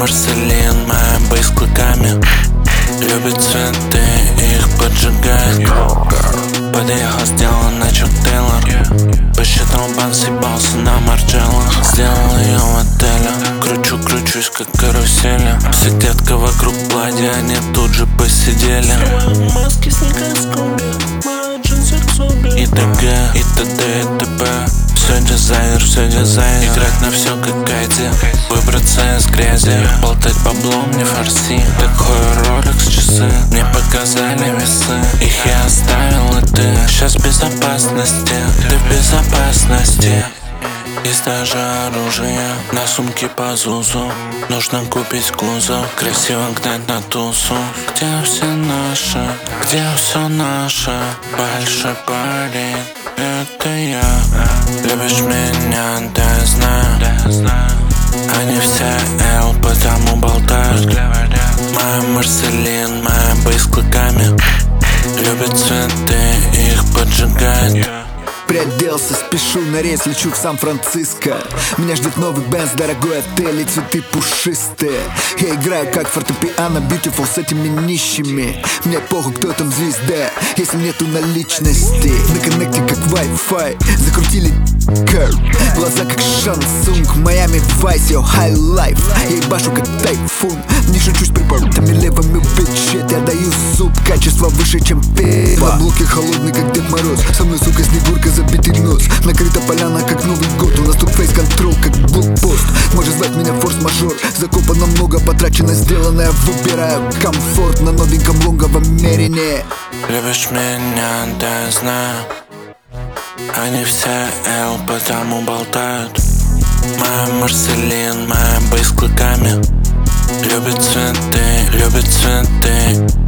Марселин, моя бэй с клыками. Любит цветы, их поджигает. Подъехал, сделал на Чак Тейлор. Посчитал бан, съебался на Марджелло. Сделал ее в отеле. Кручусь, как карусели. Все детка вокруг платья, они тут же посидели. Маски, снега, скуби, мои джинсы к зубе. И т.г., и т.д., и т.п. Все дизайн. Играть на все как Кайди. Выбраться из грязи. Болтать баблом, не фарси. Такой Rolex часы. Мне показали весы. Их я оставил, и ты сейчас в безопасности. Ты в безопасности. Есть даже оружие на сумке по ЗУЗу. Нужно купить кузов, красиво гнать на тусу. Где все наши, где все наше? Большой парень, это я. Любишь меня, да я знаю. Они все L, потому болтают. Моя Марселин, моя бэй с клыками. Любит цветы, их поджигает. Приоделся, спешу на рейс, лечу в Сан-Франциско. Меня ждет новый Бенз, дорогой отель и цветы пушистые. Я играю как фортепиано, beautiful с этими нищими. Мне похуй, кто там звезда, если нету наличности. На коннекте как Wi-Fi, закрутили curve. Глаза как Шансунг, Майами Вайс, yo, high life. Я ебашу как тайфун, не шучу с припортами левыми, бичет. Я даю зуб, качество выше, чем пиво. Облуки холодный, как Дед Мороз. Со мной, сука, снегурка, забитый нос. Накрыта поляна, как Новый год. У нас тут фейс-контрол, как блокпост. Можешь звать меня форс-мажор. Закопано много, потрачено, сделанное. Выбираю комфорт на новеньком лонговом мерине. Любишь меня, да я знаю. Они все L, потому болтают. Моя Марселин, моя бэй с клыками. Любит цветы, любит цветы.